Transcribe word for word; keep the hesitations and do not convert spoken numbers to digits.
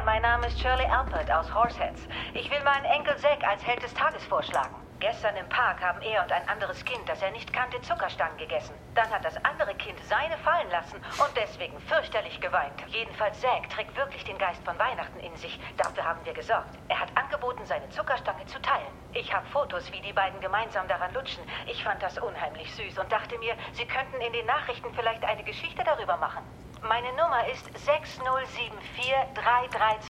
mein Name ist Shirley Alpert aus Horseheads. Ich will meinen Enkel Zack als Held des Tages vorschlagen. Gestern im Park haben er und ein anderes Kind, das er nicht kannte, Zuckerstangen gegessen. Dann hat das andere Kind seine fallen lassen und deswegen fürchterlich geweint. Jedenfalls Zack trägt wirklich den Geist von Weihnachten in sich. Dafür haben wir gesorgt. Er hat angeboten, seine Zuckerstange zu teilen. Ich habe Fotos, wie die beiden gemeinsam daran lutschen. Ich fand das unheimlich süß und dachte mir, sie könnten in den Nachrichten vielleicht eine Geschichte darüber machen. Meine Nummer ist sechs null sieben vier drei drei zwei.